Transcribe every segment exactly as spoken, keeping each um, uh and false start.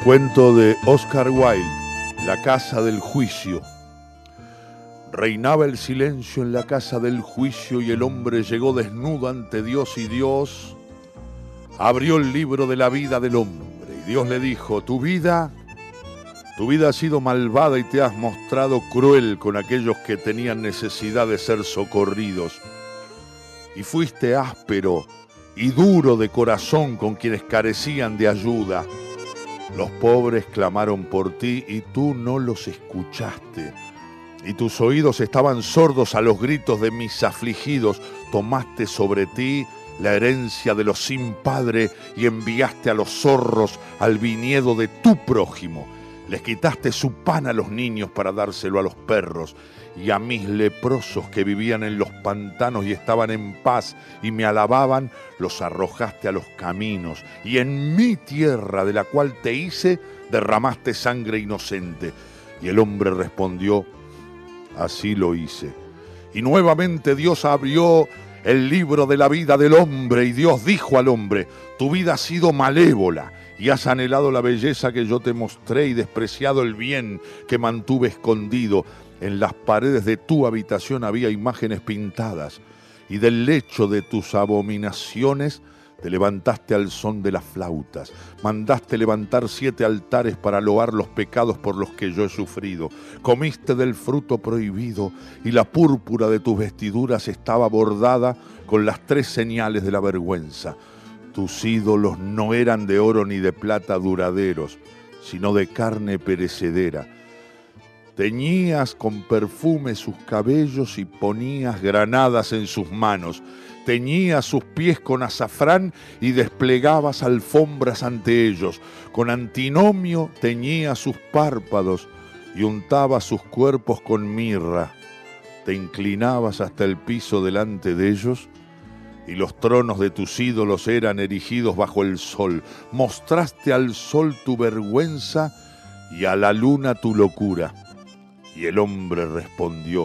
Cuento de Oscar Wilde, La casa del juicio. Reinaba el silencio en la casa del juicio y el hombre llegó desnudo ante Dios y Dios abrió el libro de la vida del hombre. Y Dios le dijo, tu vida, tu vida ha sido malvada y te has mostrado cruel con aquellos que tenían necesidad de ser socorridos. Y fuiste áspero y duro de corazón con quienes carecían de ayuda. Los pobres clamaron por ti y tú no los escuchaste. Y tus oídos estaban sordos a los gritos de mis afligidos. Tomaste sobre ti la herencia de los sin padre y enviaste a los zorros al viñedo de tu prójimo. Les quitaste su pan a los niños para dárselo a los perros. Y a mis leprosos que vivían en los pantanos y estaban en paz y me alababan, los arrojaste a los caminos. Y en mi tierra, de la cual te hice, derramaste sangre inocente. Y el hombre respondió, así lo hice. Y nuevamente Dios abrió el libro de la vida del hombre y Dios dijo al hombre, tu vida ha sido malévola y has anhelado la belleza que yo te mostré y despreciado el bien que mantuve escondido. En las paredes de tu habitación había imágenes pintadas y del lecho de tus abominaciones te levantaste al son de las flautas. Mandaste levantar siete altares para loar los pecados por los que yo he sufrido. Comiste del fruto prohibido y la púrpura de tus vestiduras estaba bordada con las tres señales de la vergüenza. Tus ídolos no eran de oro ni de plata duraderos, sino de carne perecedera. Teñías con perfume sus cabellos y ponías granadas en sus manos. Teñías sus pies con azafrán y desplegabas alfombras ante ellos. Con antinomio teñías sus párpados y untabas sus cuerpos con mirra. Te inclinabas hasta el piso delante de ellos y los tronos de tus ídolos eran erigidos bajo el sol. Mostraste al sol tu vergüenza y a la luna tu locura. Y el hombre respondió,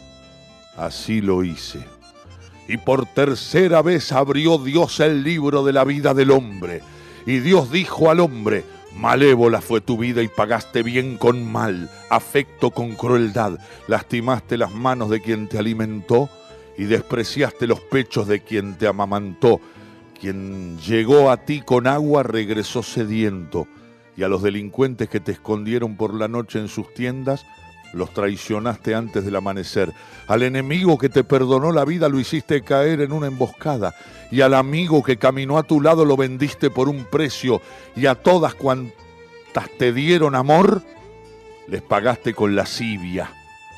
así lo hice. Y por tercera vez abrió Dios el libro de la vida del hombre. Y Dios dijo al hombre, malévola fue tu vida y pagaste bien con mal, afecto con crueldad. Lastimaste las manos de quien te alimentó y despreciaste los pechos de quien te amamantó. Quien llegó a ti con agua regresó sediento. Y a los delincuentes que te escondieron por la noche en sus tiendas, los traicionaste antes del amanecer. Al enemigo que te perdonó la vida lo hiciste caer en una emboscada. Y al amigo que caminó a tu lado lo vendiste por un precio. Y a todas cuantas te dieron amor, les pagaste con lascivia.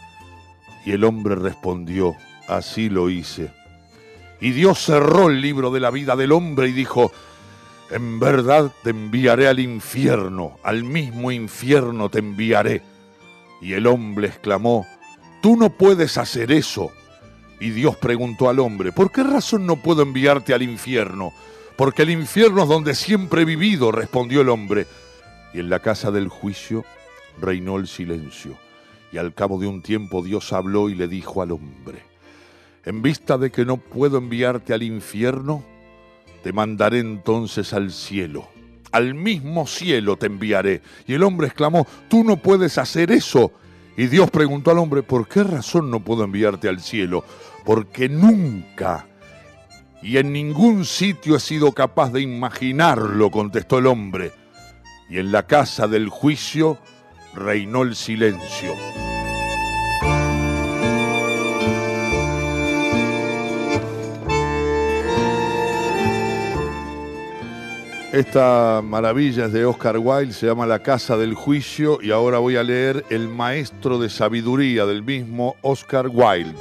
Y el hombre respondió, así lo hice. Y Dios cerró el libro de la vida del hombre y dijo, en verdad te enviaré al infierno, al mismo infierno te enviaré. Y el hombre exclamó, tú no puedes hacer eso. Y Dios preguntó al hombre, ¿por qué razón no puedo enviarte al infierno? Porque el infierno es donde siempre he vivido, respondió el hombre. Y en la casa del juicio reinó el silencio. Y al cabo de un tiempo Dios habló y le dijo al hombre, en vista de que no puedo enviarte al infierno, te mandaré entonces al cielo. Al mismo cielo te enviaré. Y el hombre exclamó, tú no puedes hacer eso. Y Dios preguntó al hombre, ¿por qué razón no puedo enviarte al cielo? Porque nunca y en ningún sitio he sido capaz de imaginarlo, contestó el hombre. Y en la casa del juicio reinó el silencio. Esta maravilla es de Oscar Wilde, se llama La casa del juicio y ahora voy a leer El maestro de sabiduría del mismo Oscar Wilde.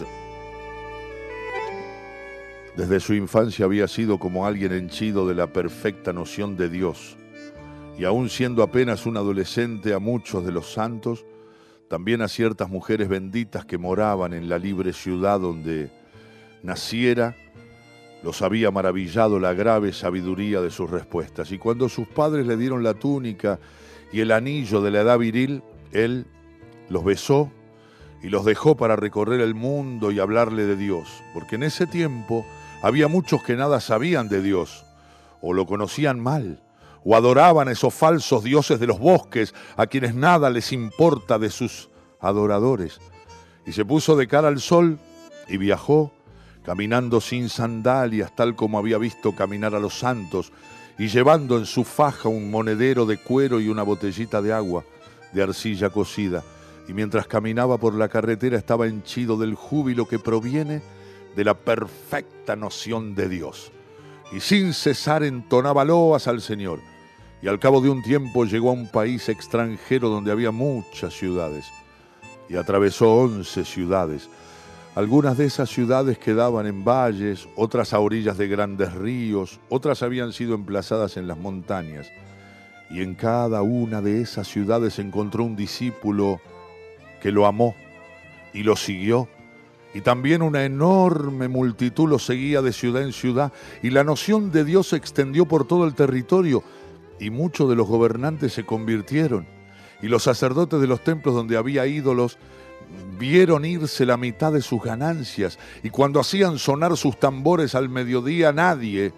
Desde su infancia había sido como alguien henchido de la perfecta noción de Dios y aun siendo apenas un adolescente a muchos de los santos, también a ciertas mujeres benditas que moraban en la libre ciudad donde naciera, los había maravillado la grave sabiduría de sus respuestas. Y cuando sus padres le dieron la túnica y el anillo de la edad viril, él los besó y los dejó para recorrer el mundo y hablarle de Dios. Porque en ese tiempo había muchos que nada sabían de Dios, o lo conocían mal, o adoraban a esos falsos dioses de los bosques, a quienes nada les importa de sus adoradores. Y se puso de cara al sol y viajó, caminando sin sandalias, tal como había visto caminar a los santos, y llevando en su faja un monedero de cuero y una botellita de agua, de arcilla cocida. Y mientras caminaba por la carretera estaba henchido del júbilo que proviene de la perfecta noción de Dios. Y sin cesar entonaba loas al Señor. Y al cabo de un tiempo llegó a un país extranjero donde había muchas ciudades. Y atravesó once ciudades. Algunas de esas ciudades quedaban en valles, otras a orillas de grandes ríos, otras habían sido emplazadas en las montañas. Y en cada una de esas ciudades encontró un discípulo que lo amó y lo siguió. Y también una enorme multitud lo seguía de ciudad en ciudad. Y la noción de Dios se extendió por todo el territorio. Y muchos de los gobernantes se convirtieron. Y los sacerdotes de los templos donde había ídolos vieron irse la mitad de sus ganancias, y cuando hacían sonar sus tambores al mediodía nadie,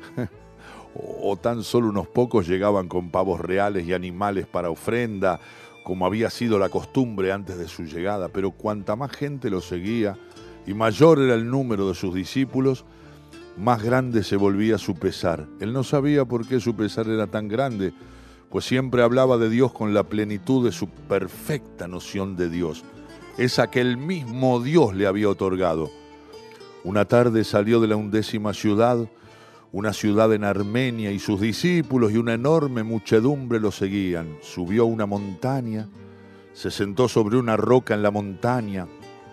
o tan solo unos pocos, llegaban con pavos reales y animales para ofrenda, como había sido la costumbre antes de su llegada. Pero cuanta más gente lo seguía, y mayor era el número de sus discípulos, más grande se volvía su pesar. Él no sabía por qué su pesar era tan grande, pues siempre hablaba de Dios con la plenitud de su perfecta noción de Dios, esa que el mismo Dios le había otorgado. Una tarde salió de la undécima ciudad, una ciudad en Armenia, y sus discípulos y una enorme muchedumbre lo seguían. Subió a una montaña, se sentó sobre una roca en la montaña.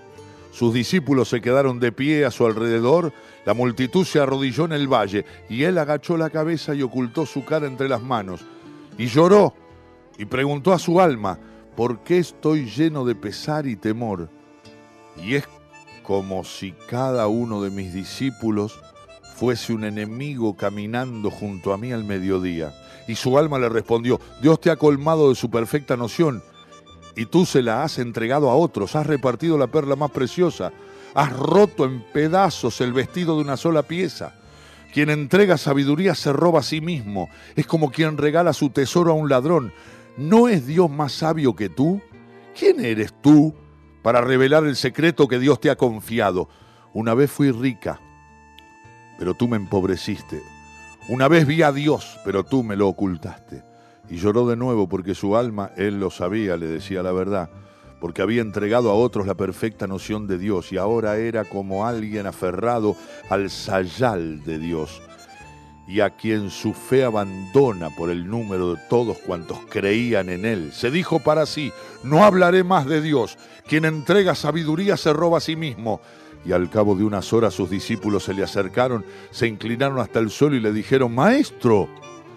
Sus discípulos se quedaron de pie a su alrededor, la multitud se arrodilló en el valle, y él agachó la cabeza y ocultó su cara entre las manos, y lloró, y preguntó a su alma: ¿por qué estoy lleno de pesar y temor? Y es como si cada uno de mis discípulos fuese un enemigo caminando junto a mí al mediodía. Y su alma le respondió: Dios te ha colmado de su perfecta noción, y tú se la has entregado a otros, has repartido la perla más preciosa, has roto en pedazos el vestido de una sola pieza. Quien entrega sabiduría se roba a sí mismo, es como quien regala su tesoro a un ladrón. ¿No es Dios más sabio que tú? ¿Quién eres tú para revelar el secreto que Dios te ha confiado? Una vez fui rica, pero tú me empobreciste. Una vez vi a Dios, pero tú me lo ocultaste. Y lloró de nuevo porque su alma, él lo sabía, le decía la verdad, porque había entregado a otros la perfecta noción de Dios, y ahora era como alguien aferrado al sayal de Dios, y a quien su fe abandona por el número de todos cuantos creían en él. Se dijo para sí: no hablaré más de Dios, quien entrega sabiduría se roba a sí mismo. Y al cabo de unas horas sus discípulos se le acercaron, se inclinaron hasta el suelo y le dijeron: Maestro,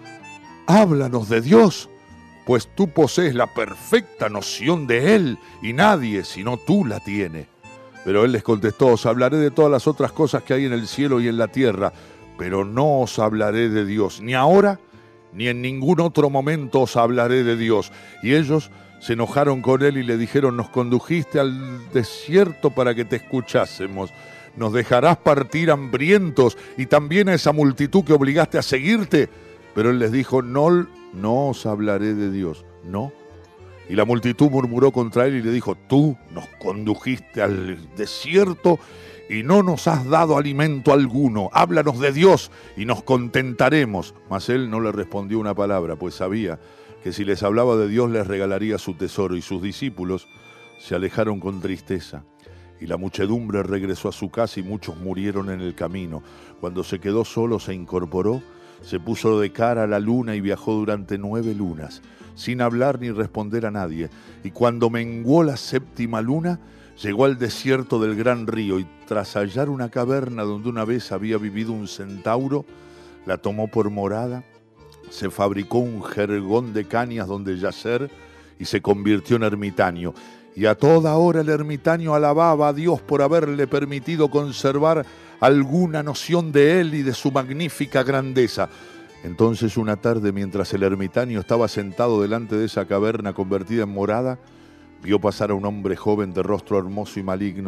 háblanos de Dios, pues tú posees la perfecta noción de Él, y nadie sino tú la tiene. Pero él les contestó: os hablaré de todas las otras cosas que hay en el cielo y en la tierra, pero no os hablaré de Dios, ni ahora, ni en ningún otro momento os hablaré de Dios. Y ellos se enojaron con él y le dijeron: nos condujiste al desierto para que te escuchásemos. ¿Nos dejarás partir hambrientos y también a esa multitud que obligaste a seguirte? Pero él les dijo: no, no os hablaré de Dios, no. Y la multitud murmuró contra él y le dijo: tú nos condujiste al desierto y no nos has dado alimento alguno. Háblanos de Dios y nos contentaremos. Mas él no le respondió una palabra, pues sabía que si les hablaba de Dios les regalaría su tesoro. Y sus discípulos se alejaron con tristeza. Y la muchedumbre regresó a su casa y muchos murieron en el camino. Cuando se quedó solo se incorporó, se puso de cara a la luna y viajó durante nueve lunas, sin hablar ni responder a nadie. Y cuando menguó la séptima luna, llegó al desierto del gran río y tras hallar una caverna donde una vez había vivido un centauro, la tomó por morada, se fabricó un jergón de cañas donde yacer y se convirtió en ermitaño. Y a toda hora el ermitaño alababa a Dios por haberle permitido conservar alguna noción de él y de su magnífica grandeza. Entonces una tarde, mientras el ermitaño estaba sentado delante de esa caverna convertida en morada, vio pasar a un hombre joven de rostro hermoso y maligno,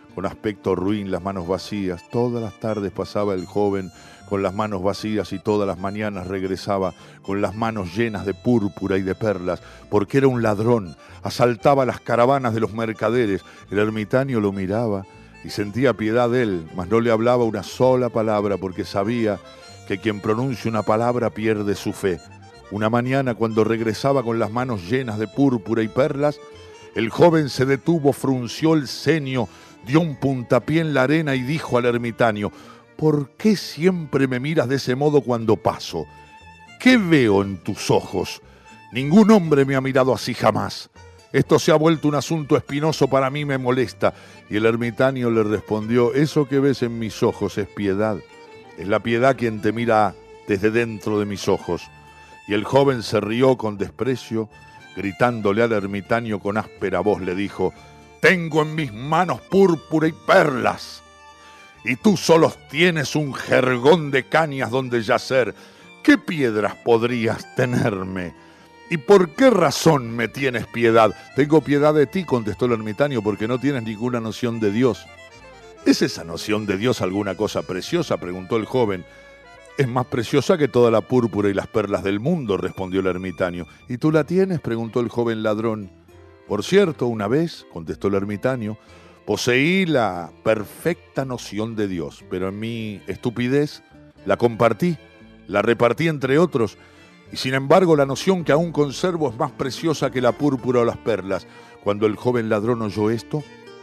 con aspecto ruin, las manos vacías. Todas las tardes pasaba el joven con las manos vacías y todas las mañanas regresaba con las manos llenas de púrpura y de perlas, porque era un ladrón, asaltaba las caravanas de los mercaderes. El ermitaño lo miraba y sentía piedad de él, mas no le hablaba una sola palabra, porque sabía que quien pronuncia una palabra pierde su fe. Una mañana, cuando regresaba con las manos llenas de púrpura y perlas, el joven se detuvo, frunció el ceño, dio un puntapié en la arena y dijo al ermitaño: ¿por qué siempre me miras de ese modo cuando paso? ¿Qué veo en tus ojos? Ningún hombre me ha mirado así jamás. Esto se ha vuelto un asunto espinoso para mí, me molesta. Y el ermitaño le respondió: eso que ves en mis ojos es piedad. Es la piedad quien te mira desde dentro de mis ojos. Y el joven se rió con desprecio, gritándole al ermitaño con áspera voz, le dijo: tengo en mis manos púrpura y perlas, y tú solo tienes un jergón de cañas donde yacer. ¿Qué piedras podrías tenerme? ¿Y por qué razón me tienes piedad? Tengo piedad de ti, contestó el ermitaño, porque no tienes ninguna noción de Dios. ¿Es esa noción de Dios alguna cosa preciosa?, preguntó el joven. Es más preciosa que toda la púrpura y las perlas del mundo, respondió el ermitaño. ¿Y tú la tienes?, preguntó el joven ladrón. Por cierto, una vez, contestó el ermitaño, poseí la perfecta noción de Dios, pero en mi estupidez la compartí, la repartí entre otros, y sin embargo la noción que aún conservo es más preciosa que la púrpura o las perlas. Cuando el joven ladrón oyó esto,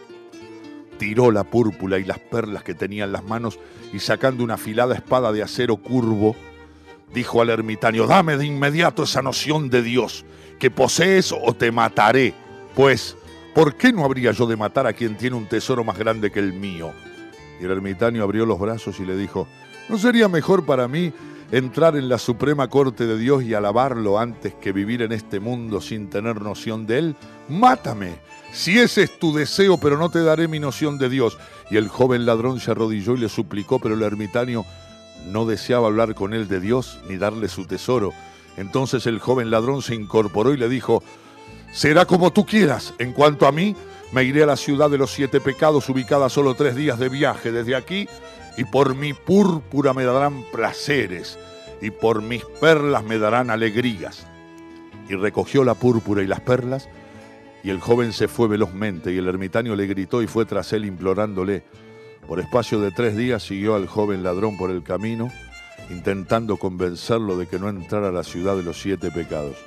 tiró la púrpura y las perlas que tenía en las manos y, sacando una afilada espada de acero curvo, dijo al ermitaño: dame de inmediato esa noción de Dios que posees o te mataré. Pues, ¿por qué no habría yo de matar a quien tiene un tesoro más grande que el mío? Y el ermitaño abrió los brazos y le dijo: ¿no sería mejor para mí entrar en la suprema corte de Dios y alabarlo antes que vivir en este mundo sin tener noción de él? Mátame, si ese es tu deseo, pero no te daré mi noción de Dios. Y el joven ladrón se arrodilló y le suplicó, pero el ermitaño no deseaba hablar con él de Dios ni darle su tesoro. Entonces el joven ladrón se incorporó y le dijo: será como tú quieras. En cuanto a mí, me iré a la ciudad de los siete pecados, ubicada a solo tres días de viaje desde aquí, y por mi púrpura me darán placeres, y por mis perlas me darán alegrías. Y recogió la púrpura y las perlas, y el joven se fue velozmente, y el ermitaño le gritó y fue tras él implorándole. Por espacio de tres días siguió al joven ladrón por el camino, intentando convencerlo de que no entrara a la ciudad de los siete pecados.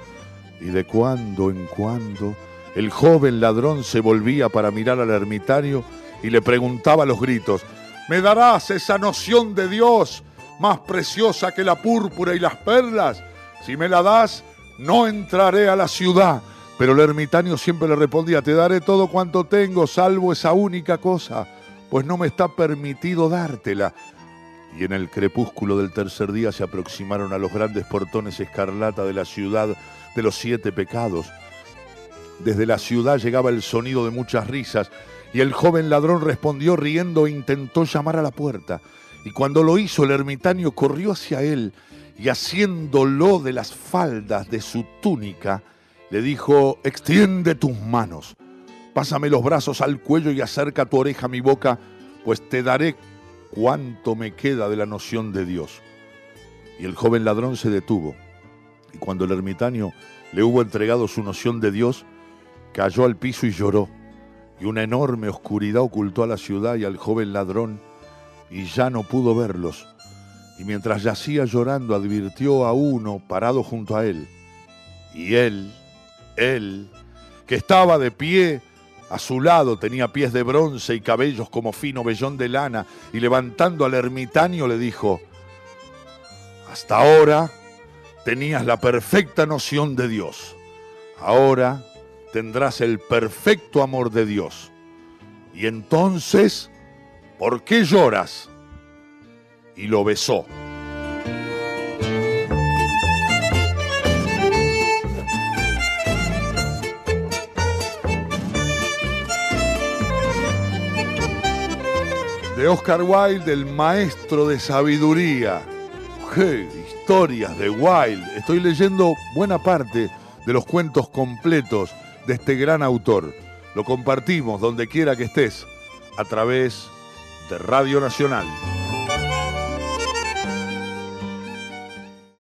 Y de cuando en cuando el joven ladrón se volvía para mirar al ermitaño y le preguntaba a los gritos: ¿me darás esa noción de Dios más preciosa que la púrpura y las perlas? Si me la das, no entraré a la ciudad. Pero el ermitaño siempre le respondía: te daré todo cuanto tengo, salvo esa única cosa, pues no me está permitido dártela. Y en el crepúsculo del tercer día se aproximaron a los grandes portones escarlata de la ciudad de los siete pecados. Desde la ciudad llegaba el sonido de muchas risas, y el joven ladrón respondió riendo e intentó llamar a la puerta. Y cuando lo hizo, el ermitaño corrió hacia él y, haciéndolo de las faldas de su túnica, le dijo: extiende tus manos, pásame los brazos al cuello y acerca tu oreja a mi boca, pues te daré cuánto me queda de la noción de Dios. Y el joven ladrón se detuvo, y cuando el ermitaño le hubo entregado su noción de Dios, cayó al piso y lloró, y una enorme oscuridad ocultó a la ciudad y al joven ladrón, y ya no pudo verlos. Y mientras yacía llorando, advirtió a uno parado junto a él, y él, él, que estaba de pie a su lado, tenía pies de bronce y cabellos como fino vellón de lana, y levantando al ermitaño le dijo: hasta ahora tenías la perfecta noción de Dios, ahora tendrás el perfecto amor de Dios. Y entonces, ¿por qué lloras? Y lo besó. De Oscar Wilde, el maestro de sabiduría. ¡Qué historias de Wilde! Estoy leyendo buena parte de los cuentos completos de este gran autor. Lo compartimos donde quiera que estés. a través de Radio Nacional.